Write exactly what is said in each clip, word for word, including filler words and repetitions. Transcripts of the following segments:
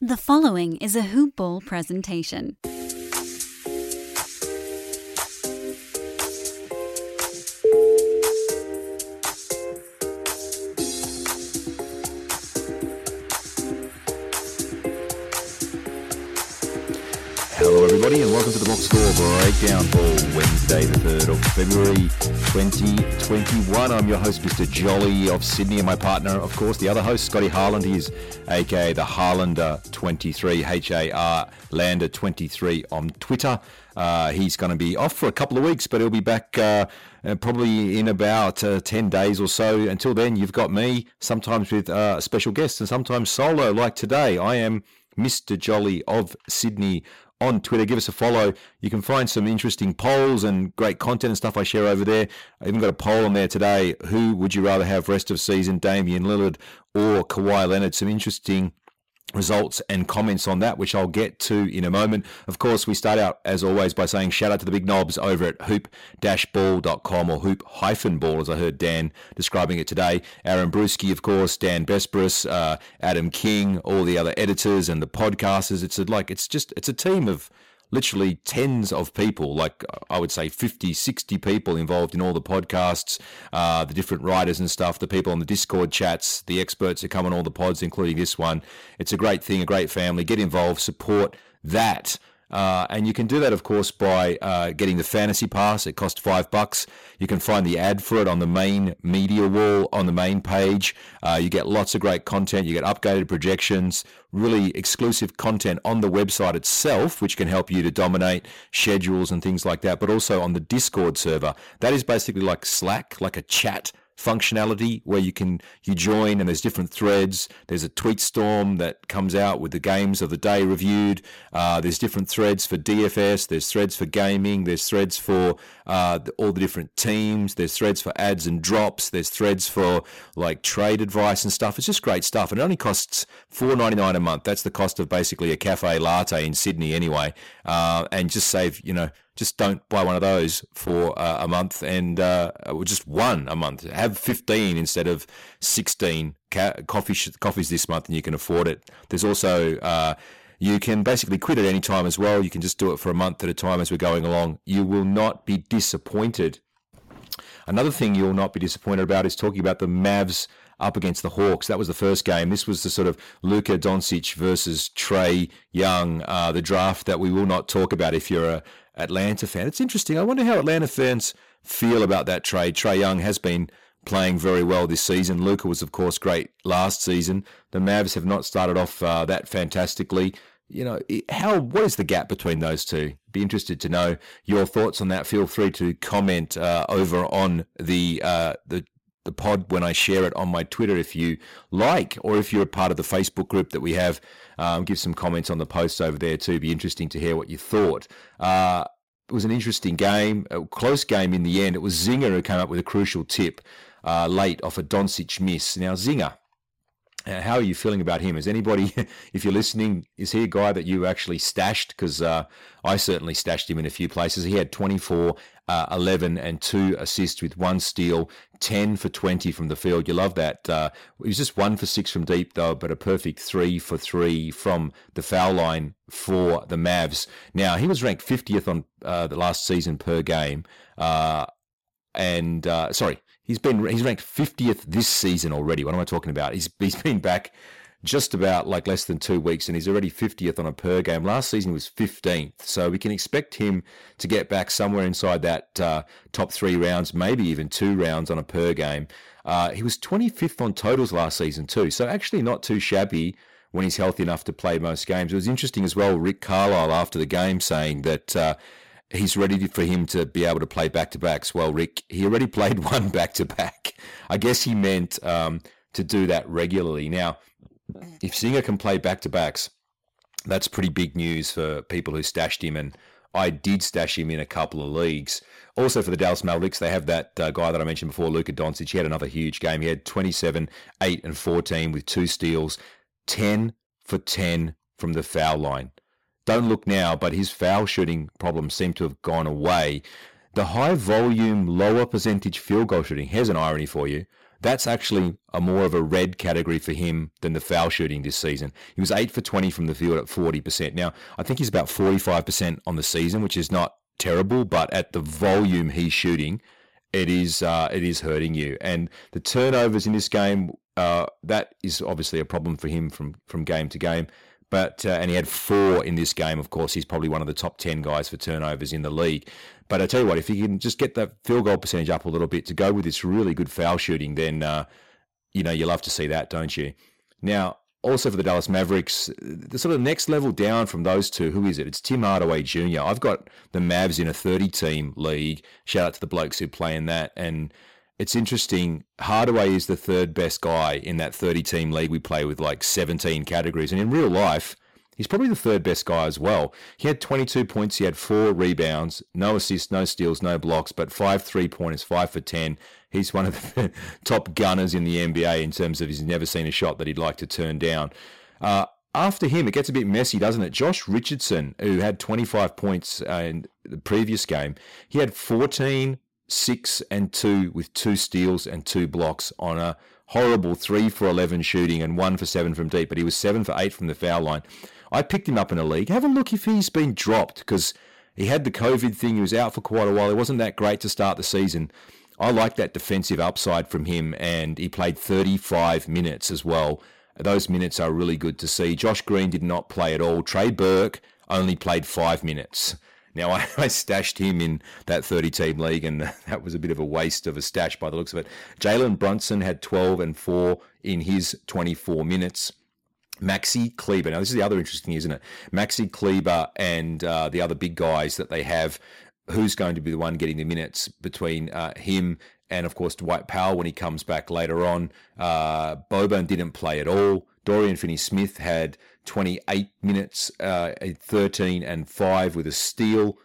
The following is a Hoop Ball presentation. Hello everybody and welcome to the Box Score Breakdown for Wednesday the third of February twenty twenty-one. I'm your host Mister Jolly of Sydney and my partner, of course, the other host, Scotty Harland. He is aka the Harlander twenty-three, H A R Lander twenty-three on Twitter. Uh, he's going to be off for a couple of weeks, but he'll be back uh, uh, probably in about uh, ten days or so. Until then, you've got me, sometimes with uh, special guests and sometimes solo, like today. I am Mister Jolly of Sydney on Twitter. Give us a follow. You can find some interesting polls and great content and stuff I share over there. I even got a poll on there today. Who would you rather have rest of season, Damian Lillard or Kawhi Leonard? Some interesting results and comments on that, which I'll get to in a moment. Of course, we start out, as always, by saying shout out to the big knobs over at hoop dash ball dot com or hoop dash ball, as I heard Dan describing it today. Aaron Bruski, of course, Dan Besbris, uh, Adam King, all the other editors and the podcasters. It's a, like it's just it's a team of literally tens of people, like I would say fifty, sixty people involved in all the podcasts, uh, the different writers and stuff, the people on the Discord chats, the experts who come on all the pods, including this one. It's a great thing, a great family. Get involved, support that. Uh, and you can do that, of course, by uh, getting the Fantasy Pass. It costs five bucks. You can find the ad for it on the main media wall on the main page. Uh, you get lots of great content. You get updated projections, really exclusive content on the website itself, which can help you to dominate schedules and things like that, but also on the Discord server. That is basically like Slack, like a chat functionality where you can you join and there's different threads. There's a tweet storm that comes out with the games of the day reviewed. Uh, there's different threads for D F S. There's threads for gaming. There's threads for uh, all the different teams. There's threads for ads and drops. There's threads for like trade advice and stuff. It's just great stuff, and it only costs four dollars and ninety-nine cents a month. That's the cost of basically a cafe latte in Sydney anyway. Uh, and just save, you know, just don't buy one of those for uh, a month, and uh, just one a month. Have fifteen instead of sixteen ca- coffee sh- coffees this month, and you can afford it. There's also uh, you can basically quit at any time as well. You can just do it for a month at a time as we're going along. You will not be disappointed. Another thing you'll not be disappointed about is talking about the Mavs up against the Hawks. That was the first game. This was the sort of Luka Doncic versus Trae Young, uh, the draft that we will not talk about if you're a Atlanta fan. It's interesting. I wonder how Atlanta fans feel about that trade. Trae Young has been playing very well this season. Luka was, of course, great last season. The Mavs have not started off uh, that fantastically. You know, how what is the gap between those two? Be interested to know your thoughts on that. Feel free to comment uh, over on the uh, the the pod when I share it on my Twitter if you like, or if you're a part of the Facebook group that we have, um, give some comments on the posts over there too. It'd be interesting to hear what you thought. Uh, it was an interesting game, a close game in the end. It was Zinger who came up with a crucial tip uh, late off a Doncic miss. Now, Zinger, Uh, how are you feeling about him? Is anybody, if you're listening, is he a guy that you actually stashed? Because uh, I certainly stashed him in a few places. He had twenty-four, uh, eleven, and two assists with one steal, ten for twenty from the field. You love that. Uh, he was just one for six from deep, though, but a perfect three for three from the foul line for the Mavs. Now, he was ranked fiftieth on uh, the last season per game. Uh, and, uh, sorry, He's been he's ranked fiftieth this season already. What am I talking about? He's he's been back just about like less than two weeks, and he's already fiftieth on a per game. Last season he was fifteenth, so we can expect him to get back somewhere inside that uh, top three rounds, maybe even two rounds on a per game. Uh, he was twenty-fifth on totals last season too, so actually not too shabby when he's healthy enough to play most games. It was interesting as well, Rick Carlisle after the game saying that Uh, he's ready for him to be able to play back-to-backs. Well, Rick, he already played one back-to-back. I guess he meant um, to do that regularly. Now, if Zinger can play back-to-backs, that's pretty big news for people who stashed him, and I did stash him in a couple of leagues. Also for the Dallas Mavericks, they have that uh, guy that I mentioned before, Luka Doncic. He had another huge game. He had twenty-seven, eight, and fourteen with two steals, ten for ten from the foul line. Don't look now, but his foul shooting problems seem to have gone away. The high volume, lower percentage field goal shooting, here's an irony for you. That's actually a more of a red category for him than the foul shooting this season. He was eight for twenty from the field at forty percent. Now, I think he's about forty-five percent on the season, which is not terrible, but at the volume he's shooting, it is uh, it is hurting you. And the turnovers in this game, uh, that is obviously a problem for him from, from game to game. But uh, and he had four in this game. Of course, he's probably one of the top ten guys for turnovers in the league. But I tell you what, if he can just get that field goal percentage up a little bit to go with this really good foul shooting, then uh, you know you love to see that, don't you? Now, also for the Dallas Mavericks, the sort of next level down from those two, who is it? It's Tim Hardaway Junior I've got the Mavs in a thirty-team league. Shout out to the blokes who play in that. And it's interesting, Hardaway is the third best guy in that thirty-team league we play with, like seventeen categories. And in real life, he's probably the third best guy as well. He had twenty-two points, he had four rebounds, no assists, no steals, no blocks, but five three-pointers, five for ten. He's one of the top gunners in the N B A in terms of he's never seen a shot that he'd like to turn down. Uh, after him, it gets a bit messy, doesn't it? Josh Richardson, who had twenty-five points uh, in the previous game, he had fourteen, six and two with two steals and two blocks on a horrible three for eleven shooting and one for seven from deep, but he was seven for eight from the foul line. I picked him up in a league. Have a look if he's been dropped, because he had the COVID thing. He was out for quite a while. It wasn't that great to start the season. I like that defensive upside from him, and he played thirty-five minutes as well. Those minutes are really good to see. Josh Green did not play at all. Trey Burke only played five minutes. Now, I, I stashed him in that thirty-team league, and that was a bit of a waste of a stash by the looks of it. Jalen Brunson had twelve and four in his twenty-four minutes. Maxi Kleber. Now, this is the other interesting, isn't it? Maxi Kleber and uh, the other big guys that they have, who's going to be the one getting the minutes between uh, him and, of course, Dwight Powell when he comes back later on. Uh, Boban didn't play at all. Dorian Finney-Smith had twenty-eight minutes, uh, thirteen and five with a steal,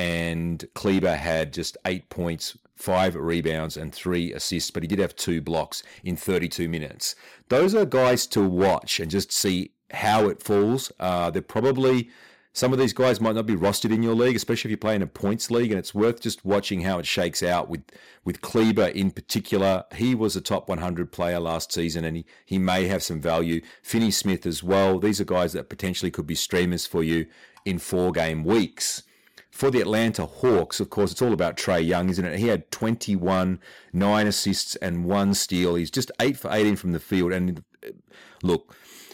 and Kleber had just eight points, five rebounds and three assists, but he did have two blocks in thirty-two minutes. Those are guys to watch and just see how it falls. Uh, they're probably... Some of these guys might not be rostered in your league, especially if you play in a points league, and it's worth just watching how it shakes out with, with Kleber in particular. He was a top one hundred player last season, and he, he may have some value. Finney-Smith as well. These are guys that potentially could be streamers for you in four-game weeks. For the Atlanta Hawks, of course, it's all about Trae Young, isn't it? He had twenty-one, nine assists, and one steal. He's just eight for eighteen from the field. And look,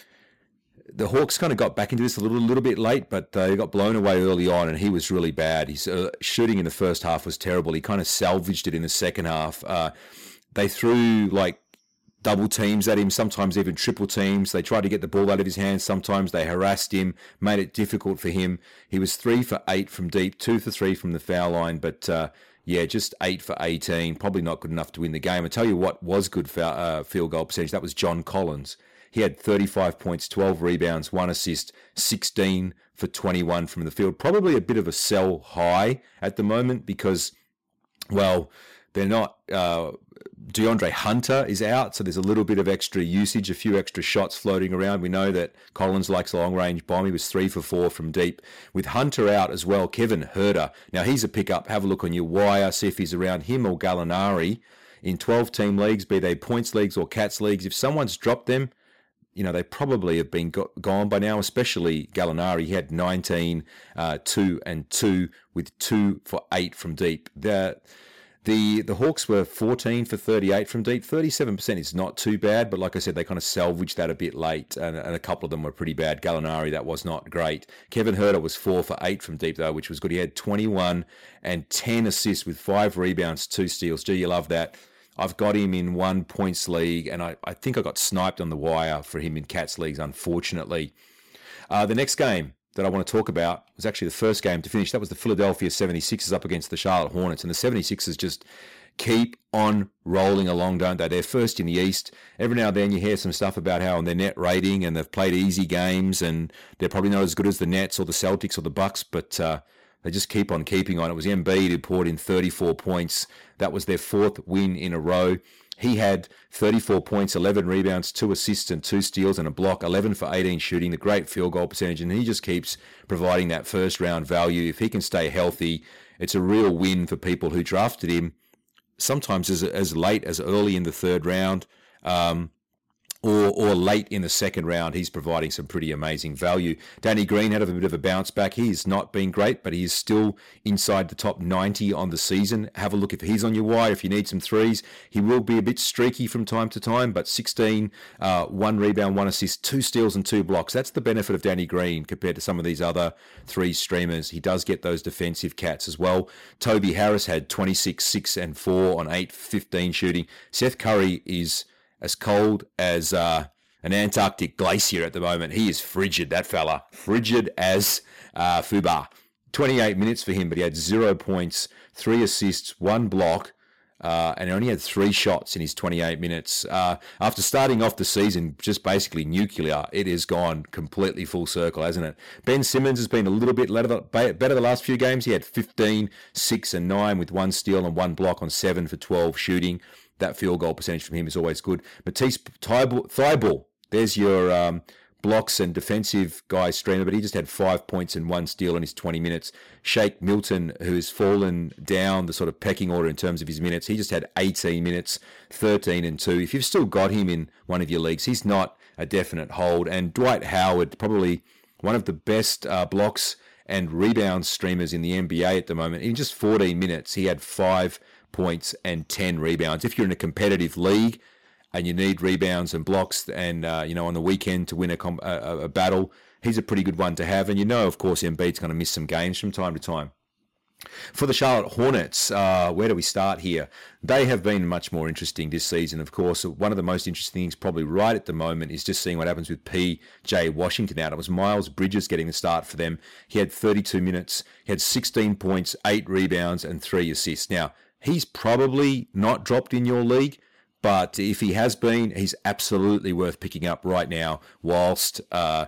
the Hawks kind of got back into this a little, little bit late, but they got blown away early on, and he was really bad. His uh, shooting in the first half was terrible. He kind of salvaged it in the second half. Uh, they threw like double teams at him, sometimes even triple teams. They tried to get the ball out of his hands. Sometimes they harassed him, made it difficult for him. He was three for eight from deep, two for three from the foul line, but uh, yeah, just eight for eighteen. Probably not good enough to win the game. I tell you what was good foul, uh, field goal percentage. That was John Collins. He had thirty-five points, twelve rebounds, one assist, sixteen for twenty-one from the field. Probably a bit of a sell high at the moment because, well, they're not... Uh, DeAndre Hunter is out, so there's a little bit of extra usage, a few extra shots floating around. We know that Collins likes a long-range bomb. He was three for four from deep. With Hunter out as well, Kevin Huerter. Now, he's a pickup. Have a look on your wire, see if he's around, him or Gallinari. In twelve-team leagues, be they points leagues or cats leagues, if someone's dropped them, you know, they probably have been go- gone by now, especially Gallinari. He had nineteen, uh, two and two with two for eight from deep. The... The the Hawks were fourteen for thirty-eight from deep. thirty-seven percent is not too bad, but like I said, they kind of salvaged that a bit late, and, and a couple of them were pretty bad. Gallinari, that was not great. Kevin Huerter was four for eight from deep, though, which was good. He had twenty-one and ten assists with five rebounds, two steals. Gee, you love that. I've got him in one points league, and I, I think I got sniped on the wire for him in Cats leagues, unfortunately. Uh, the next game that I want to talk about was actually the first game to finish. That was the Philadelphia seventy-sixers up against the Charlotte Hornets. And the seventy-sixers just keep on rolling along, don't they? They're first in the East. Every now and then you hear some stuff about how on their net rating and they've played easy games and they're probably not as good as the Nets or the Celtics or the Bucks, but uh, they just keep on keeping on. It was Embiid who poured in thirty-four points. That was their fourth win in a row. He had thirty-four points, eleven rebounds, two assists and two steals and a block, eleven for eighteen shooting, the great field goal percentage, and he just keeps providing that first round value. If he can stay healthy, it's a real win for people who drafted him sometimes as as late as early in the third round. Um, Or, or late in the second round, he's providing some pretty amazing value. Danny Green had a bit of a bounce back. He's not been great, but he is still inside the top ninety on the season. Have a look if he's on your wire, if you need some threes. He will be a bit streaky from time to time, but sixteen, uh, one rebound, one assist, two steals and two blocks. That's the benefit of Danny Green compared to some of these other three streamers. He does get those defensive cats as well. Toby Harris had twenty-six, six and four on eight fifteen shooting. Seth Curry is as cold as uh, an Antarctic glacier at the moment. He is frigid, that fella. Frigid as uh, Fubar. twenty-eight minutes for him, but he had zero points, three assists, one block, uh, and only had three shots in his twenty-eight minutes. Uh, after starting off the season just basically nuclear, it has gone completely full circle, hasn't it? Ben Simmons has been a little bit better the last few games. He had fifteen, six and nine with one steal and one block on seven for twelve shooting. That field goal percentage from him is always good. Matisse Thybulle, there's your um, blocks and defensive guy streamer, but he just had five points and one steal in his twenty minutes. Shake Milton, who's fallen down the sort of pecking order in terms of his minutes, he just had eighteen minutes, thirteen and two. If you've still got him in one of your leagues, he's not a definite hold. And Dwight Howard, probably one of the best uh, blocks and rebound streamers in the N B A at the moment. In just fourteen minutes, he had five points and ten rebounds. If you're in a competitive league and you need rebounds and blocks and, uh, you know, on the weekend to win a, com- a, a battle, he's a pretty good one to have. And you know, of course, Embiid's going to miss some games from time to time. For the Charlotte Hornets, uh, where do we start here? They have been much more interesting this season, of course. One of the most interesting things probably right at the moment is just seeing what happens with P J Washington out. It was Miles Bridges getting the start for them. He had thirty-two minutes. He had sixteen points, eight rebounds, and three assists. Now, he's probably not dropped in your league, but if he has been, he's absolutely worth picking up right now whilst uh,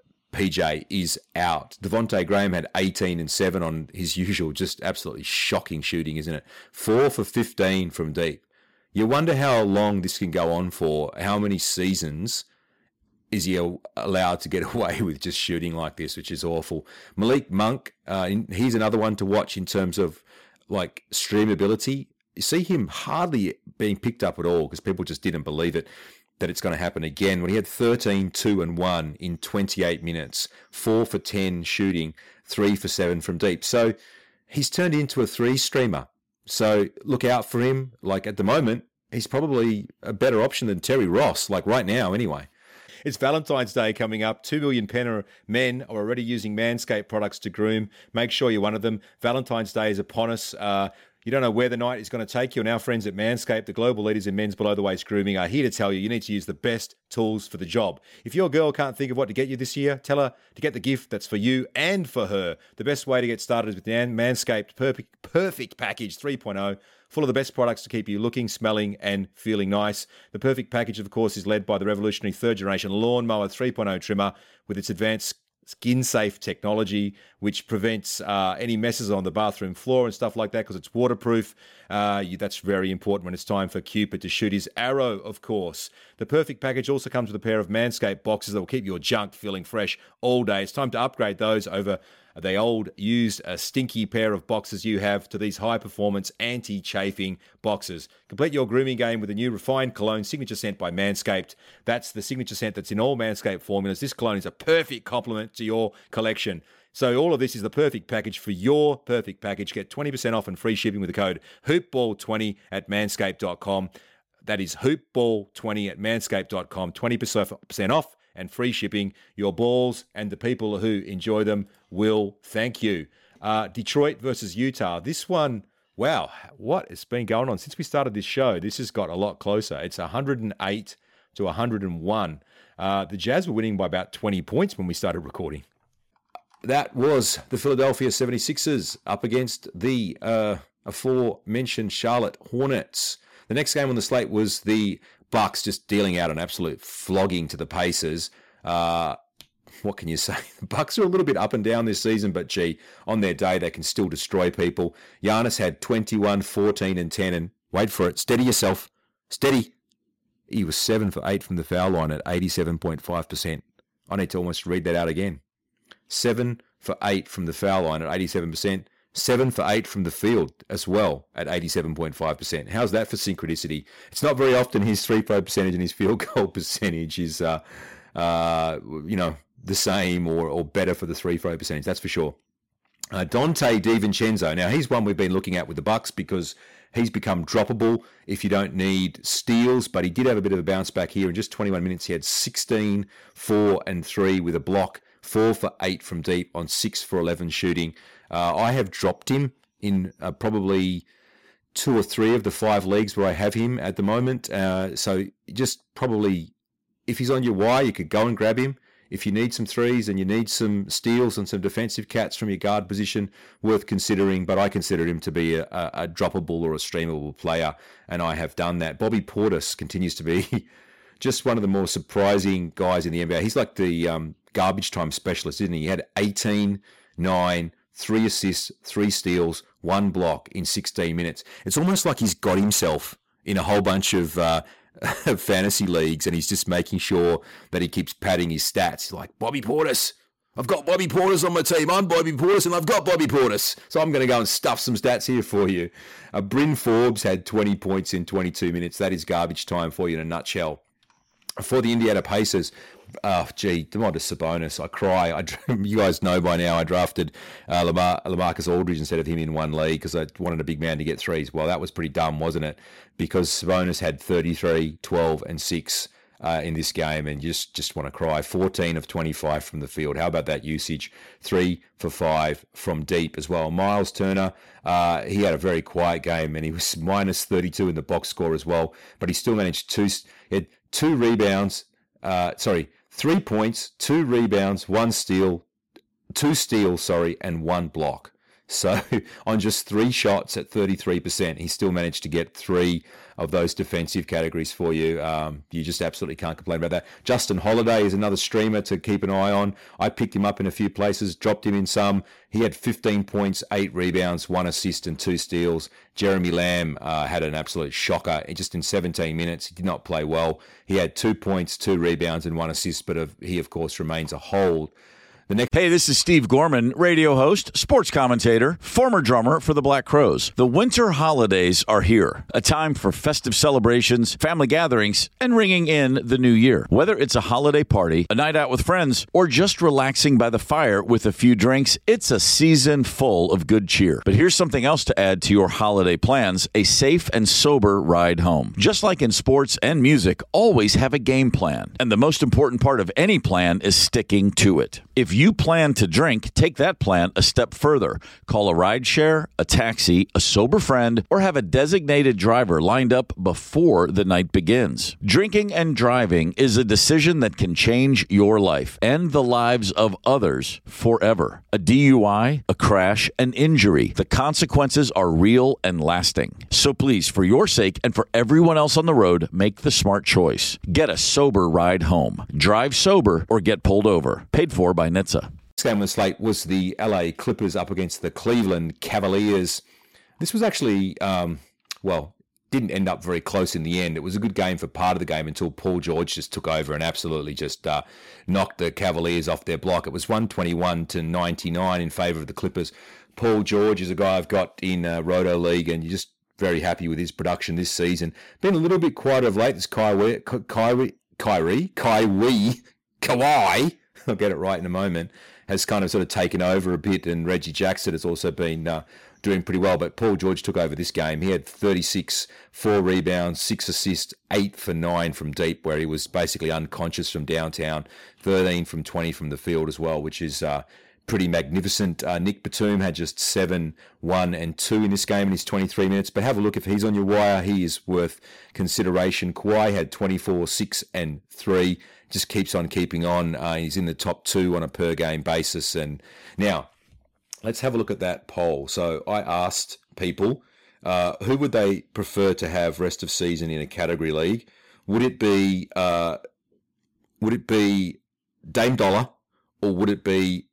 P J is out. Devontae Graham had eighteen and seven on his usual, just absolutely shocking shooting, isn't it? four for fifteen from deep. You wonder how long this can go on for. How many seasons is he allowed to get away with just shooting like this, which is awful. Malik Monk, uh, he's another one to watch in terms of like streamability. You see him hardly being picked up at all because people just didn't believe it that it's going to happen again. When he had thirteen, two and one in twenty-eight minutes, four for ten shooting, three for seven from deep. So he's turned into a three streamer. So look out for him. Like at the moment, he's probably a better option than Terry Ross, like right now anyway. It's Valentine's Day coming up. Two million men are already using Manscaped products to groom. Make sure you're one of them. Valentine's Day is upon us. Uh, you don't know where the night is going to take you. And our friends at Manscaped, the global leaders in men's below-the-waist grooming, are here to tell you you need to use the best tools for the job. If your girl can't think of what to get you this year, tell her to get the gift that's for you and for her. The best way to get started is with the Manscaped Perfect, Perfect Package three point oh. Full of the best products to keep you looking, smelling, and feeling nice. The Perfect Package, of course, is led by the revolutionary third-generation Lawnmower three point oh trimmer with its advanced skin-safe technology, which prevents uh, any messes on the bathroom floor and stuff like that because it's waterproof. Uh, you, that's very important when it's time for Cupid to shoot his arrow, of course. The Perfect Package also comes with a pair of Manscaped boxes that will keep your junk feeling fresh all day. It's time to upgrade those over the old, used, a stinky pair of boxes you have to these high-performance, anti-chafing boxes. Complete your grooming game with a new refined cologne signature scent by Manscaped. That's the signature scent that's in all Manscaped formulas. This cologne is a perfect complement to your collection. So all of this is the perfect package for your perfect package. Get twenty percent off and free shipping with the code hoopball twenty at manscaped dot com. That is hoopball twenty at manscaped dot com. twenty percent off and free shipping. Your balls and the people who enjoy them will thank you. Uh, Detroit versus Utah. This one, wow, what has been going on since we started this show? This has got a lot closer. It's one hundred eight to one hundred one. Uh, the Jazz were winning by about twenty points when we started recording. That was the Philadelphia seventy-sixers up against the uh, aforementioned Charlotte Hornets. The next game on the slate was the Bucks just dealing out an absolute flogging to the Pacers. Uh, what can you say? The Bucks are a little bit up and down this season, but gee, on their day, they can still destroy people. Giannis had twenty-one, fourteen, and ten, and wait for it, steady yourself, steady. He was seven for eight from the foul line at eighty-seven point five percent. I need to almost read that out again. seven for eight from the foul line at eighty-seven percent. seven for eight from the field as well at eighty-seven point five percent. How's that for synchronicity? It's not very often his three-throw percentage and his field goal percentage is, uh, uh, you know, the same or, or better for the three-throw percentage, that's for sure. Uh, Dante DiVincenzo. Now, he's one we've been looking at with the Bucks because he's become droppable if you don't need steals, but he did have a bit of a bounce back here. In just twenty-one minutes, he had sixteen, four, and three with a block, four for eight from deep on six for eleven shooting. Uh, I have dropped him in uh, probably two or three of the five leagues where I have him at the moment. Uh, so just probably, if he's on your wire, you could go and grab him. If you need some threes and you need some steals and some defensive cats from your guard position, worth considering. But I consider him to be a, a, a droppable or a streamable player, and I have done that. Bobby Portis continues to be just one of the more surprising guys in the N B A. He's like the um, garbage time specialist, isn't he? He had eighteen, nine, three assists, three steals, one block in sixteen minutes. It's almost like he's got himself in a whole bunch of uh, fantasy leagues, and he's just making sure that he keeps padding his stats. He's like, Bobby Portis. I've got Bobby Portis on my team. I'm Bobby Portis, and I've got Bobby Portis. So I'm going to go and stuff some stats here for you. Uh, Bryn Forbes had twenty points in twenty-two minutes. That is garbage time for you in a nutshell. For the Indiana Pacers, oh, gee, Domantas Sabonis, I cry. I, you guys know by now I drafted uh, Lamar, LaMarcus Aldridge instead of him in one league because I wanted a big man to get threes. Well, that was pretty dumb, wasn't it? Because Sabonis had thirty-three, twelve, and six uh, in this game, and you just, just want to cry. fourteen of twenty-five from the field. How about that usage? three for five from deep as well. Miles Turner, uh, he had a very quiet game, and he was minus thirty-two in the box score as well, but he still managed two... He had two rebounds, uh, sorry, three points, two rebounds, one steal, two steals, sorry, and one block. So on just three shots at thirty-three percent, he still managed to get three of those defensive categories for you. Um, you just absolutely can't complain about that. Justin Holiday is another streamer to keep an eye on. I picked him up in a few places, dropped him in some. He had fifteen points, eight rebounds, one assist, and two steals. Jeremy Lamb uh, had an absolute shocker. Just in seventeen minutes, he did not play well. He had two points, two rebounds, and one assist, but he, of course, remains a hold. The next- hey, this is Steve Gorman, radio host, sports commentator, former drummer for the Black Crowes. The winter holidays are here, a time for festive celebrations, family gatherings, and ringing in the new year. Whether it's a holiday party, a night out with friends, or just relaxing by the fire with a few drinks, it's a season full of good cheer. But here's something else to add to your holiday plans, a safe and sober ride home. Just like in sports and music, always have a game plan. And the most important part of any plan is sticking to it. If you plan to drink, take that plan a step further. Call a rideshare, a taxi, a sober friend, or have a designated driver lined up before the night begins. Drinking and driving is a decision that can change your life and the lives of others forever. A D U I, a crash, an injury. The consequences are real and lasting. So please, for your sake and for everyone else on the road, make the smart choice. Get a sober ride home. Drive sober or get pulled over. Paid for by N H T S A. Next game on the slate was the L A Clippers up against the Cleveland Cavaliers. This was actually, um, well, didn't end up very close in the end. It was a good game for part of the game until Paul George just took over and absolutely just uh, knocked the Cavaliers off their block. It was one twenty-one to ninety-nine in favor of the Clippers. Paul George is a guy I've got in uh, Roto League, and you're just very happy with his production this season. Been a little bit quiet of late. This Kyrie, Kyrie, Kyrie, Kyrie, Kawhi, I'll get it right in a moment, has kind of sort of taken over a bit, and Reggie Jackson has also been uh, doing pretty well. But Paul George took over this game. He had thirty-six, four rebounds, six assists, eight for nine from deep, where he was basically unconscious from downtown, thirteen from twenty from the field as well, which is uh, pretty magnificent. Uh, Nick Batum had just seven, one, and two in this game in his twenty-three minutes. But have a look, if he's on your wire, he is worth consideration. Kawhi had twenty-four, six, and three. Just keeps on keeping on. Uh, he's in the top two on a per-game basis. And now, let's have a look at that poll. So I asked people, uh, who would they prefer to have rest of season in a category league? Would it be uh, would it be Dame Dollar, or would it be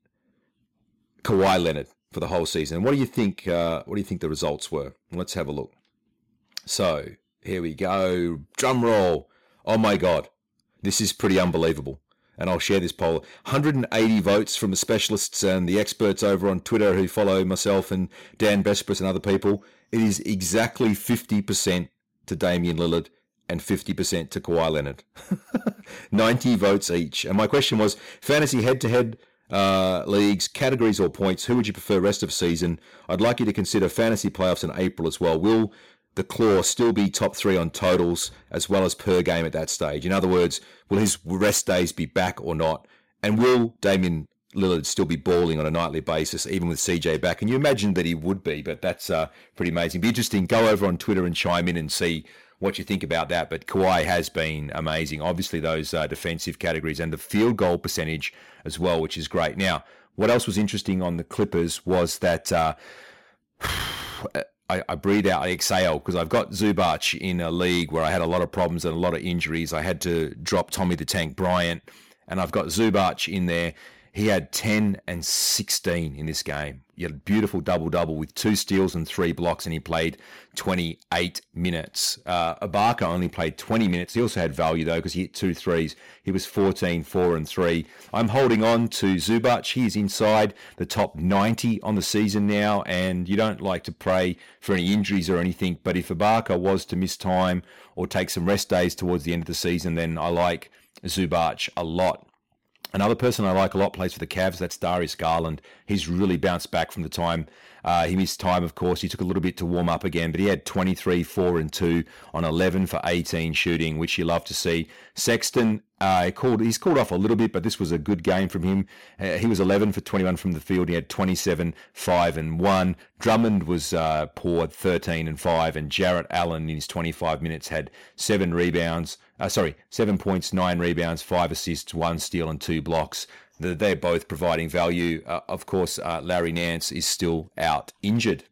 Kawhi Leonard for the whole season? And what do you think? Uh, what do you think the results were? Let's have a look. So here we go. Drum roll. Oh my God. This is pretty unbelievable. and I'll share this poll, one hundred eighty votes from the specialists and the experts over on Twitter who follow myself and Dan Besbris and other people. It is exactly fifty percent to Damian Lillard and fifty percent to Kawhi Leonard. ninety votes each. And my question was, fantasy head-to-head uh, leagues, categories or points, who would you prefer rest of season? I'd like you to consider fantasy playoffs in April as well. Will the Claw still be top three on totals as well as per game at that stage? In other words, will his rest days be back or not? And will Damian Lillard still be balling on a nightly basis, even with C J back? And you imagine that he would be, but that's uh, pretty amazing. Be interesting. Go over on Twitter and chime in and see what you think about that. But Kawhi has been amazing. Obviously, those uh, defensive categories and the field goal percentage as well, which is great. Now, what else was interesting on the Clippers was that uh, I, I breathe out, I exhale, because I've got Zubac in a league where I had a lot of problems and a lot of injuries. I had to drop Tommy the Tank Bryant, and I've got Zubac in there. He had ten and sixteen in this game. He had a beautiful double-double with two steals and three blocks, and he played twenty-eight minutes. Uh, Ibaka only played twenty minutes. He also had value, though, because he hit two threes. He was fourteen, four, and three. I'm holding on to Zubac. He is inside the top ninety on the season now, and you don't like to pray for any injuries or anything, but if Ibaka was to miss time or take some rest days towards the end of the season, then I like Zubac a lot. Another person I like a lot plays for the Cavs. That's Darius Garland. He's really bounced back from the time uh, he missed time, of course. He took a little bit to warm up again, but he had twenty-three, four, and two on eleven for eighteen shooting, which you love to see. Sexton, uh, called, he's called off a little bit, but this was a good game from him. Uh, he was eleven for twenty-one from the field. He had twenty-seven, five, and one. Drummond was uh, poor, thirteen and five, and Jarrett Allen in his twenty-five minutes had seven rebounds. Uh, sorry, seven points, nine rebounds, five assists, one steal, and two blocks. They're both providing value. Uh, of course, uh, Larry Nance is still out injured.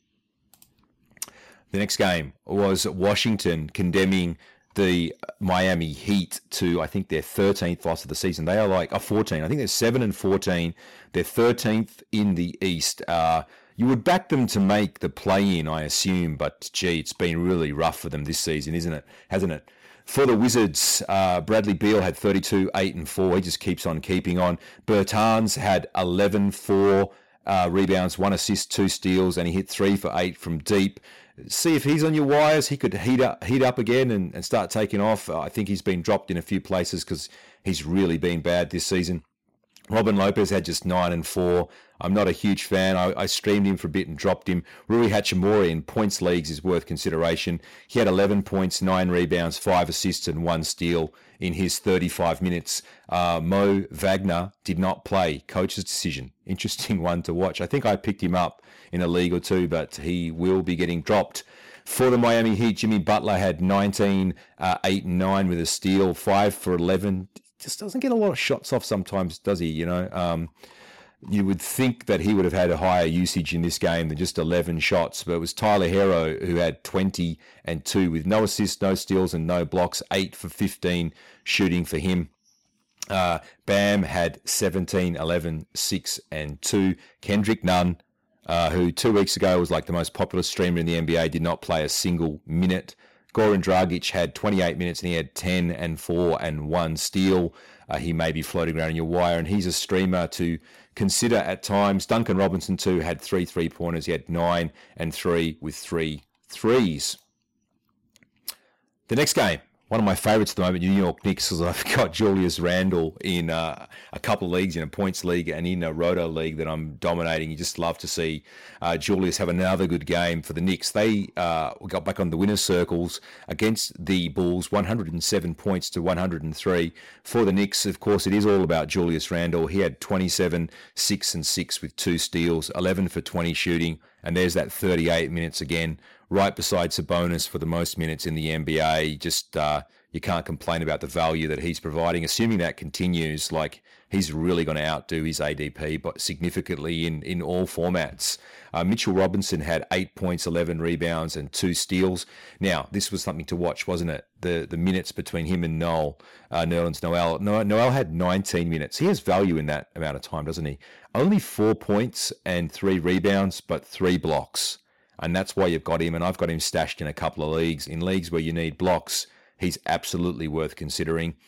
The next game was Washington condemning the Miami Heat to, I think, their thirteenth loss of the season. They are like, oh, fourteen. I think they're seven and fourteen. They're thirteenth in the East. Uh, you would back them to make the play-in, I assume, but gee, it's been really rough for them this season, isn't it? Hasn't it? For the Wizards, uh, Bradley Beal had thirty-two, eight, and four. He just keeps on keeping on. Bertans had eleven, four uh, rebounds, one assist, two steals, and he hit three for eight from deep. See if he's on your wires. He could heat up, heat up again and, and start taking off. I think he's been dropped in a few places because he's really been bad this season. Robin Lopez had just nine and four. I'm not a huge fan. I, I streamed him for a bit and dropped him. Rui Hachimura in points leagues is worth consideration. He had eleven points, nine rebounds, five assists, and one steal in his thirty-five minutes. Uh, Mo Wagner did not play. Coach's decision. Interesting one to watch. I think I picked him up in a league or two, but he will be getting dropped. For the Miami Heat, Jimmy Butler had nineteen, uh, eight, and nine with a steal, five for eleven. Just doesn't get a lot of shots off sometimes, does he? You know, um, you would think that he would have had a higher usage in this game than just eleven shots, but it was Tyler Herro who had twenty and two with no assists, no steals, and no blocks, eight for fifteen shooting for him. Uh, Bam had seventeen, eleven, six, and two. Kendrick Nunn, uh, who two weeks ago was like the most popular streamer in the N B A, did not play a single minute. Goran Dragic had twenty-eight minutes and he had ten and four and one steal. Uh, he may be floating around in your wire, and he's a streamer to consider at times. Duncan Robinson, too, had three three-pointers. He had nine and three with three threes. The next game, one of my favourites at the moment, New York Knicks, is I've got Julius Randle in uh, a couple of leagues, in a points league and in a roto league that I'm dominating. You just love to see uh, Julius have another good game for the Knicks. They uh, got back on the winner's circles against the Bulls, one hundred seven points to one hundred three. For the Knicks, of course, it is all about Julius Randle. He had twenty-seven, six, and six with two steals, eleven for twenty shooting, and there's that thirty-eight minutes again, right beside Sabonis for the most minutes in the N B A. Just uh, you can't complain about the value that he's providing. Assuming that continues, like he's really going to outdo his A D P, but significantly in, in all formats. Uh, Mitchell Robinson had eight points, eleven rebounds, and two steals. Now, this was something to watch, wasn't it? The the minutes between him and Noel, uh, Nerlens Noel. Noel. Noel had nineteen minutes. He has value in that amount of time, doesn't he? Only four points and three rebounds, but three blocks. And that's why you've got him, and I've got him stashed in a couple of leagues. In leagues where you need blocks, he's absolutely worth considering.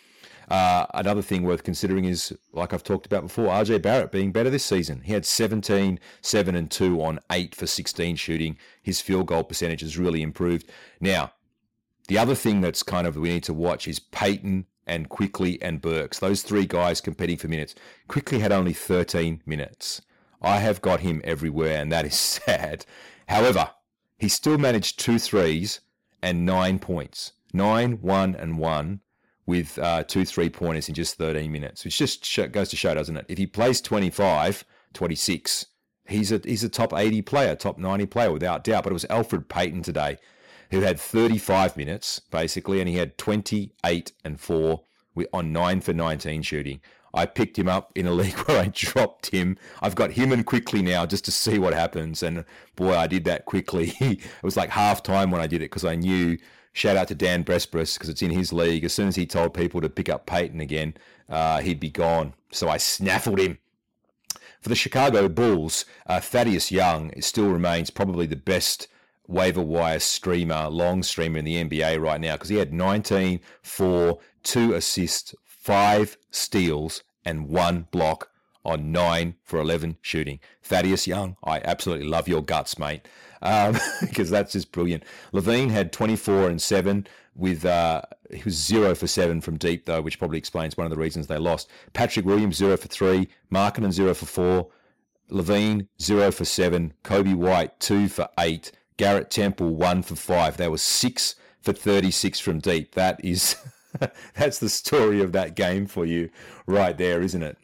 Uh, another thing worth considering is, like I've talked about before, R J Barrett being better this season. He had seventeen, seven and two on eight for sixteen shooting. His field goal percentage has really improved. Now, the other thing that's kind of we need to watch is Payton and Quickly and Burks. Those three guys competing for minutes. Quickly had only thirteen minutes. I have got him everywhere, and that is sad. However, he still managed two threes and nine points. Nine, one, and one with uh, two three-pointers in just thirteen minutes, which just sh- goes to show, doesn't it? If he plays twenty-five, twenty-six, he's a, he's a top eighty player, top ninety player without doubt. But it was Elfrid Payton today who had thirty-five minutes, basically, and he had twenty-eight and four with, on nine for nineteen shooting. I picked him up in a league where I dropped him. I've got him and Quickly now just to see what happens. And boy, I did that quickly. It was like half time when I did it because I knew, shout out to Dan Brespris because it's in his league. As soon as he told people to pick up Payton again, uh, he'd be gone. So I snaffled him. For the Chicago Bulls, uh, Thaddeus Young still remains probably the best waiver wire streamer, long streamer in the N B A right now because he had nineteen, four, two assists, five steals, and one block on nine for eleven shooting. Thaddeus Young, I absolutely love your guts, mate, um, because that's just brilliant. Levine had twenty-four and seven with, uh, he was zero for seven from deep, though, which probably explains one of the reasons they lost. Patrick Williams, zero for three. Markkanen, zero for four. Levine, zero for seven. Kobe White, two for eight. Garrett Temple, one for five. They were six for thirty-six from deep. That is... That's the story of that game for you right there, isn't it?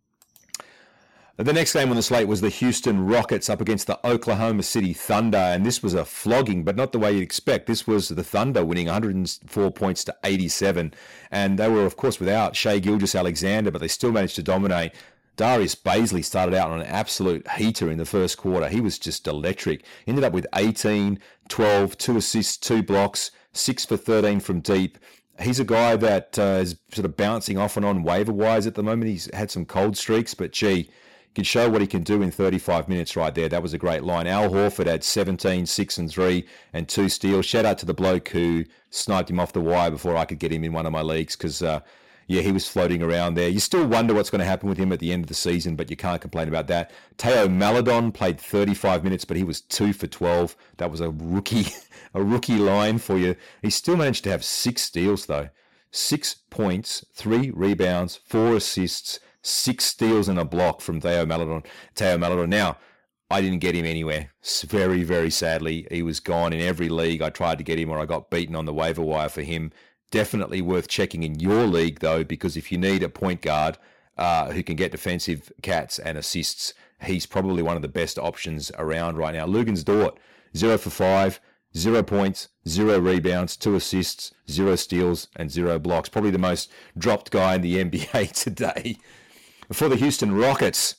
The next game on the slate was the Houston Rockets up against the Oklahoma City Thunder, and this was a flogging, but not the way you'd expect. This was the Thunder winning one hundred four points to eighty-seven, and they were, of course, without Shai Gilgeous-Alexander, but they still managed to dominate. Darius Baisley started out on an absolute heater in the first quarter. He was just electric. Ended up with eighteen, twelve, two assists, two blocks, six for thirteen from deep. He's a guy that uh, is sort of bouncing off and on waiver-wise at the moment. He's had some cold streaks, but gee, he can show what he can do in thirty-five minutes right there. That was a great line. Al Horford had seventeen, six and three, and two steals. Shout out to the bloke who sniped him off the wire before I could get him in one of my leagues because, uh, yeah, he was floating around there. You still wonder what's going to happen with him at the end of the season, but you can't complain about that. Teo Maledon played thirty-five minutes, but he was two for twelve. That was a rookie a rookie line for you. He still managed to have six steals, though. Six points, three rebounds, four assists, six steals and a block from Teo Maledon. Teo Maledon. Now, I didn't get him anywhere. Very, very sadly. He was gone in every league. I tried to get him or I got beaten on the waiver wire for him. Definitely worth checking in your league, though, because if you need a point guard uh, who can get defensive cats and assists, he's probably one of the best options around right now. Luguentz Dort, zero for five, zero points, zero rebounds, two assists, zero steals, and zero blocks. Probably the most dropped guy in the N B A today. For the Houston Rockets,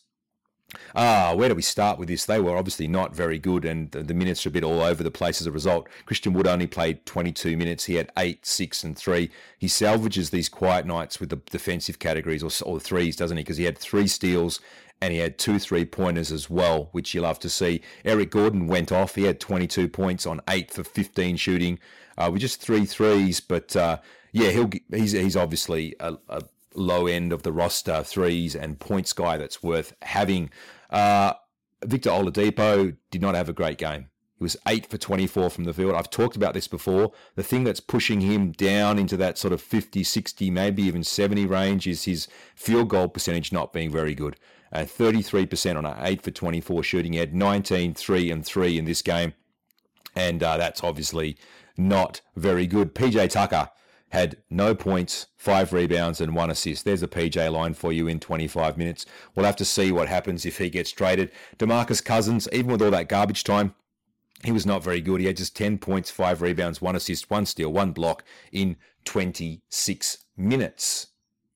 Ah, where do we start with this? They were obviously not very good, and the minutes are a bit all over the place as a result. Christian Wood only played twenty-two minutes. He had eight, six, and three. He salvages these quiet nights with the defensive categories or, or threes, doesn't he? Because he had three steals and he had two three-pointers as well, which you love to see. Eric Gordon went off. He had twenty-two points on eight for fifteen shooting uh, with just three threes. But, uh, yeah, he'll he's he's obviously a, a low end of the roster threes and points guy that's worth having. Uh, Victor Oladipo did not have a great game. He was eight for twenty-four from the field. I've talked about this before. The thing that's pushing him down into that sort of fifty, sixty, maybe even seventy range is his field goal percentage not being very good. Uh, thirty-three percent on an eight for twenty-four shooting. He had nineteen, three, and three in this game. And uh, that's obviously not very good. P J Tucker had no points, five rebounds, and one assist. There's a P J line for you in twenty-five minutes. We'll have to see what happens if he gets traded. DeMarcus Cousins, even with all that garbage time, he was not very good. He had just ten points, five rebounds, one assist, one steal, one block in twenty-six minutes.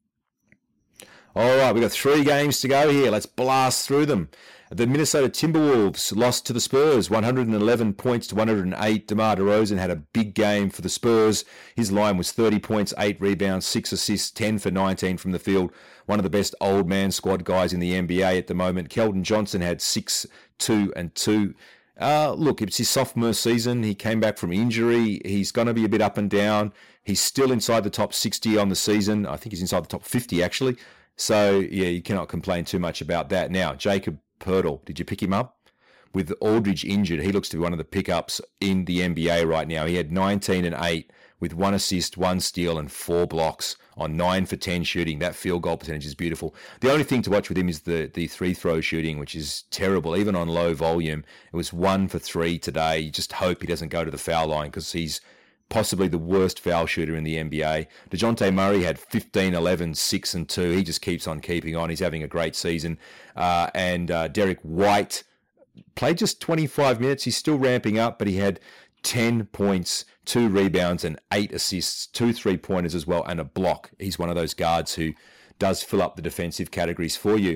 All right, we've got three games to go here. Let's blast through them. The Minnesota Timberwolves lost to the Spurs, one hundred eleven points to one hundred eight. DeMar DeRozan had a big game for the Spurs. His line was thirty points, eight rebounds, six assists, ten for nineteen from the field. One of the best old man squad guys in the N B A at the moment. Keldon Johnson had six, two, and two. Uh, look, it's his sophomore season. He came back from injury. He's going to be a bit up and down. He's still inside the top sixty on the season. I think he's inside the top fifty, actually. So, yeah, you cannot complain too much about that. Now, Jacob Poeltl, did you pick him up? With Aldridge injured, he looks to be one of the pickups in the N B A right now. He had nineteen and eight with one assist, one steal, and four blocks on nine for ten shooting. That field goal percentage is beautiful. The only thing to watch with him is the, the three-throw shooting, which is terrible, even on low volume. It was one for three today. You just hope he doesn't go to the foul line because he's possibly the worst foul shooter in the N B A. DeJounte Murray had fifteen, eleven, six, and two. He just keeps on keeping on. He's having a great season. Uh, and uh, Derek White played just twenty-five minutes. He's still ramping up, but he had ten points, two rebounds, and eight assists, two three-pointers as well, and a block. He's one of those guards who does fill up the defensive categories for you.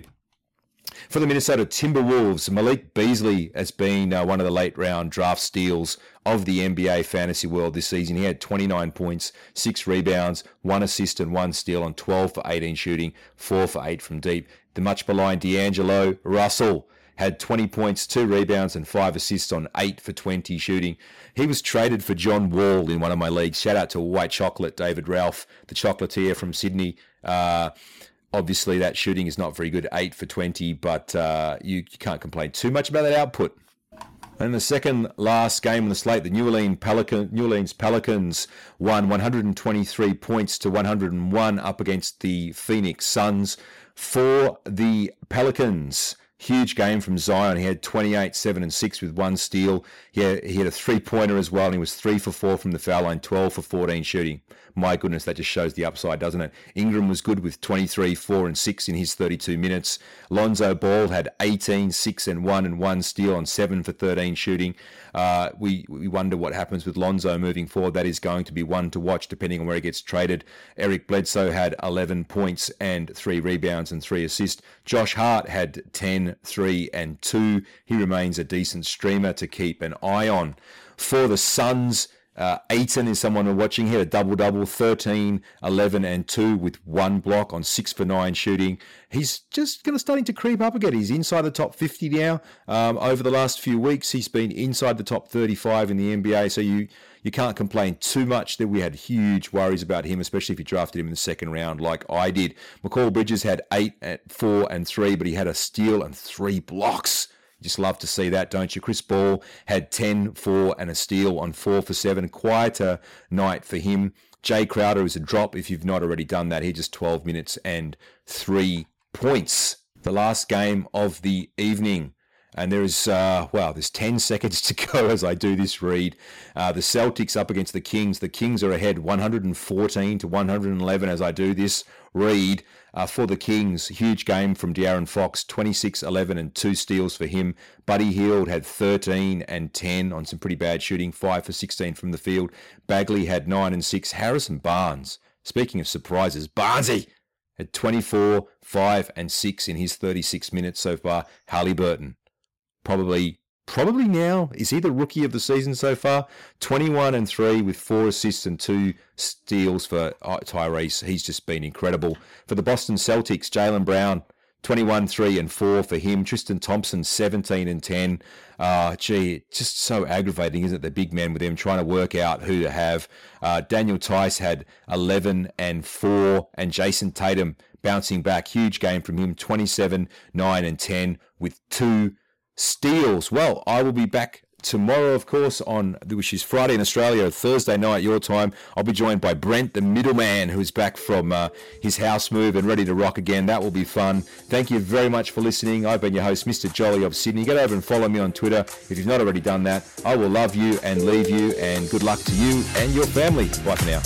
For the Minnesota Timberwolves, Malik Beasley has been uh, one of the late-round draft steals of the N B A fantasy world this season. He had twenty-nine points, six rebounds, one assist and one steal on twelve for eighteen shooting, four for eight from deep. The much-maligned D'Angelo Russell had twenty points, two rebounds, and five assists on eight for twenty shooting. He was traded for John Wall in one of my leagues. Shout out to White Chocolate, David Ralph, the chocolatier from Sydney. Uh, obviously, that shooting is not very good, eight for twenty, but uh, you, you can't complain too much about that output. And the second last game on the slate, the New Orleans, Pelican, New Orleans Pelicans won one hundred twenty-three points to one hundred one up against the Phoenix Suns. For the Pelicans, huge game from Zion. He had twenty-eight, seven, and six with one steal. He had, he had a three-pointer as well, and he was three for four from the foul line, twelve for fourteen shooting. My goodness, that just shows the upside, doesn't it? Ingram was good with twenty-three, four, and six in his thirty-two minutes. Lonzo Ball had eighteen, six, and one, and one steal on seven for thirteen shooting. Uh, we, we wonder what happens with Lonzo moving forward. That is going to be one to watch depending on where he gets traded. Eric Bledsoe had eleven points and three rebounds and three assists. Josh Hart had ten, three, and two. He remains a decent streamer to keep an eye on. For the Suns, Uh, Ayton is someone we're watching here, a double-double, thirteen, eleven, and two with one block on six for nine shooting. He's just going to starting to creep up again. He's inside the top fifty now. Um, over the last few weeks, he's been inside the top thirty-five in the N B A, so you you can't complain too much that we had huge worries about him, especially if you drafted him in the second round like I did. McCall Bridges had eight, at four, and three, but he had a steal and three blocks. Just love to see that, don't you? Chris Paul had ten, four, and a steal on four for seven. Quieter night for him. Jay Crowder is a drop if you've not already done that. He just twelve minutes and three points. The last game of the evening. And there is, uh, well, there's ten seconds to go as I do this read. Uh, the Celtics up against the Kings. The Kings are ahead one hundred fourteen to one hundred eleven as I do this read. Uh, for the Kings, huge game from De'Aaron Fox, twenty-six, eleven, and two steals for him. Buddy Hield had thirteen and ten on some pretty bad shooting, five for sixteen from the field. Bagley had nine and six. Harrison Barnes, speaking of surprises, Barnesy had twenty-four, five, and six in his thirty-six minutes so far. Halliburton, Probably, probably now, is he the rookie of the season so far? twenty-one and three with four assists and two steals for Tyrese. He's just been incredible. For the Boston Celtics, Jaylen Brown, twenty-one, three, and four for him. Tristan Thompson, seventeen and ten. Uh, gee, just so aggravating, isn't it? The big man with him trying to work out who to have. Uh, Daniel Tice had eleven and four, and Jason Tatum bouncing back. Huge game from him, twenty-seven, nine, and ten with two steals. Well, I will be back tomorrow, of course, on which is Friday in Australia, Thursday night your time. I'll be joined by Brent, the middleman, who's back from uh, his house move and ready to rock again. That will be fun. Thank you very much for listening. I've been your host, Mister Jolly of Sydney. Get over and follow me on Twitter if you've not already done that. I will love you and leave you, and good luck to you and your family. Bye for now.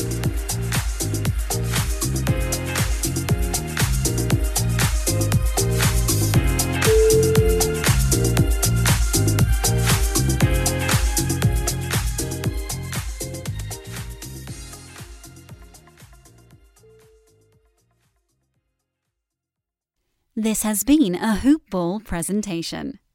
This has been a Hoop Ball presentation.